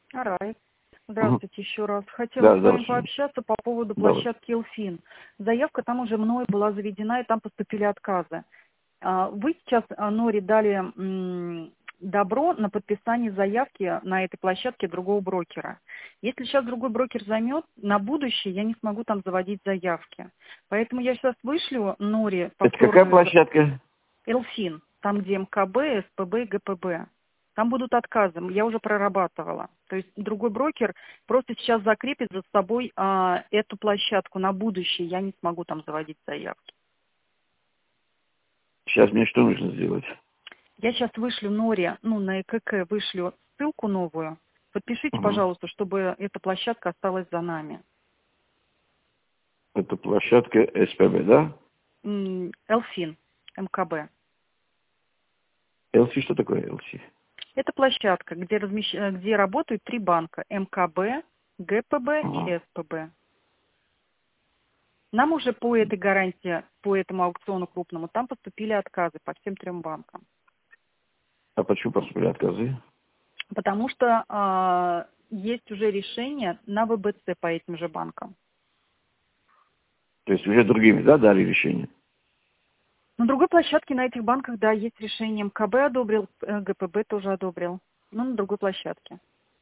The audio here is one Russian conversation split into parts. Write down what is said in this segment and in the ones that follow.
Арай. Мгм. Здравствуйте еще раз. Хотела Да, с вами здравствуйте. пообщаться по поводу Давай. площадки Элфин. Заявка там уже мной была заведена, и там поступили отказы. Вы сейчас, Нори, дали добро на подписание заявки на этой площадке другого брокера. Если сейчас другой брокер займет, на будущее я не смогу там заводить заявки. Поэтому я сейчас вышлю Нори Это какая повторную площадка? Элфин, там, где МКБ, СПБ и ГПБ. Там будут отказы, я уже прорабатывала. То есть другой брокер просто сейчас закрепит за собой эту площадку на будущее. Я не смогу там заводить заявки. Сейчас мне что нужно сделать? Я сейчас вышлю Норе, на ЭКК вышлю ссылку новую. Подпишите, Ага. пожалуйста, чтобы эта площадка осталась за нами. Это площадка СПБ, да? Элфин, МКБ. ЛС что такое ЛС? Это площадка, где работают 3 банка. МКБ, ГПБ Ага. и СПБ. Нам уже по этой гарантии, по этому аукциону крупному, там поступили отказы по всем 3 банкам. А почему поступили отказы? Потому что есть уже решение на ВБЦ по этим же банкам. То есть уже другими, да, дали решение? На другой площадке на этих банках, да, есть решение. МКБ одобрил, ГПБ тоже одобрил. Но на другой площадке.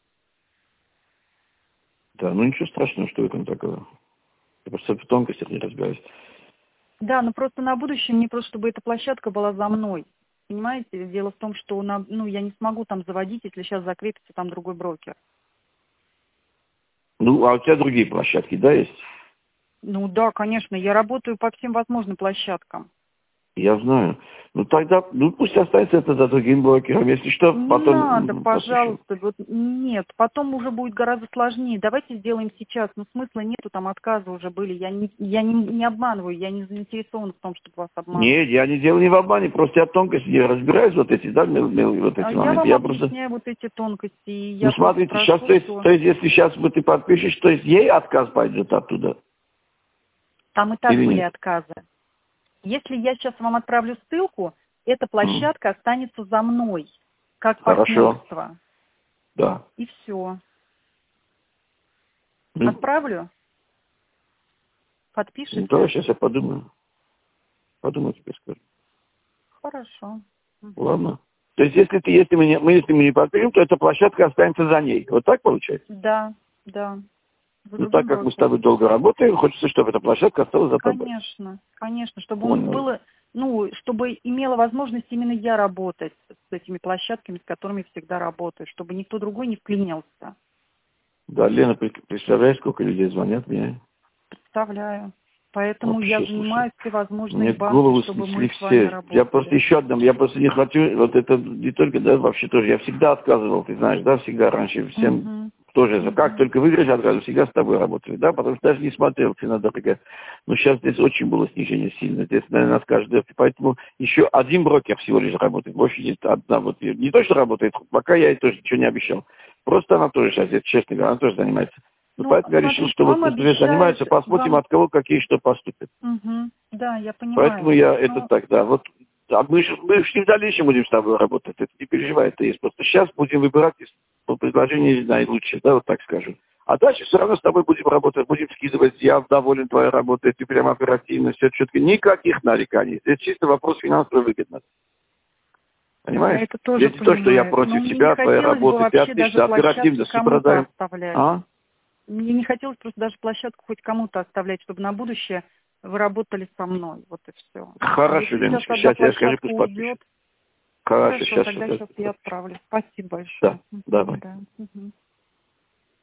Да, ну ничего страшного, что в этом такого. Я просто в тонкостях не разбираюсь. Да, но просто на будущее мне просто, чтобы эта площадка была за мной. Понимаете, дело в том, что я не смогу там заводить, если сейчас закрепится там другой брокер. Ну, а у тебя другие площадки, да, есть? Ну да, конечно, я работаю по всем возможным площадкам. Я знаю. Ну тогда, пусть останется это за другим блокером. Если что, Не потом надо, послушаем. пожалуйста, вот нет, потом уже будет гораздо сложнее. Давайте сделаем сейчас, но смысла нету, там отказы уже были. Я не обманываю, я не заинтересована в том, чтобы вас обманывать. Нет, я не делаю ни в обмане, просто я тонкости не разбираюсь вот эти, да, вот А эти я моменты. вам Я просто, объясняю вот эти тонкости, и ну я просто смотрите, сейчас, прошу, что то есть если сейчас ты подпишешь, то есть ей отказ пойдет оттуда там и так или были нет? отказы. Если я сейчас вам отправлю ссылку, эта М, площадка останется за мной, как Хорошо, партнерство. да. И все. Ну, Отправлю? давай Подпишите? сейчас я подумаю. Подумаю, тебе скажу. Хорошо. Мгм. Ладно. То есть если мы не подпишем, то эта площадка останется за ней. Вот так получается? Да, да. За Ну так другим как мы с тобой брокером. долго работаем, хочется, чтобы эта площадка осталась за тобой. Конечно, конечно, чтобы у них Понял. было, чтобы имела возможность именно я работать с этими площадками, с которыми всегда работаю, чтобы никто другой не вклинился. Да, Лена, представляешь, сколько людей звонят мне? Представляю. Поэтому я Вообще, слушай, занимаю все возможные мне банки, голову чтобы мы снесли с вами все. Я просто работали. еще одном, я просто не хочу, вот это не только, да, вообще тоже, я всегда отказывал, ты знаешь, да, всегда раньше всем Угу, тоже, как угу. только выиграешь, отказываю, всегда с тобой работаю, да, потому что даже не смотрел, цена дорогая. Но сейчас здесь очень было снижение сильное, здесь, наверное, скажет, поэтому еще один брокер всего лишь работает, больше нет, одна вот, не то, что работает, пока я ей тоже ничего не обещал, просто она тоже сейчас, честно говоря, она тоже занимается. Ну, Ну, поэтому я решил, смотрите, что вот вам пусть две обещают, занимаются, посмотрим, вам... от кого какие что поступят. Угу. Да, я Поэтому понимаю. я это Ну, так, да. Вот мы ж и в дальнейшем будем с тобой работать. Это не переживай, это есть. Просто сейчас будем выбирать по предложению наилучшее, да, вот так скажу. А дальше все равно с тобой будем работать, будем скидывать. Я доволен твоей работой, ты прям оперативно, все четко. Никаких нареканий. Это чисто вопрос финансовой выгодности. я Понимаешь? это тоже Здесь не то, что я понимаю. Но против мне не тебя, твоей хотелось бы работы. Ты вообще даже отлично, площадки оперативно, все кому-то продаем. оставлять. А? Мне не хотелось просто даже площадку хоть кому-то оставлять, чтобы на будущее вы работали со мной. Вот и все. А Хорошо, если сейчас Леночка, одна сейчас я скажу, площадка пусть подпишет. уйдет, Хорошо, хорошо, сейчас тогда сейчас я подпишет. отправлю. Спасибо Да, большое. давай. Да. Мгм.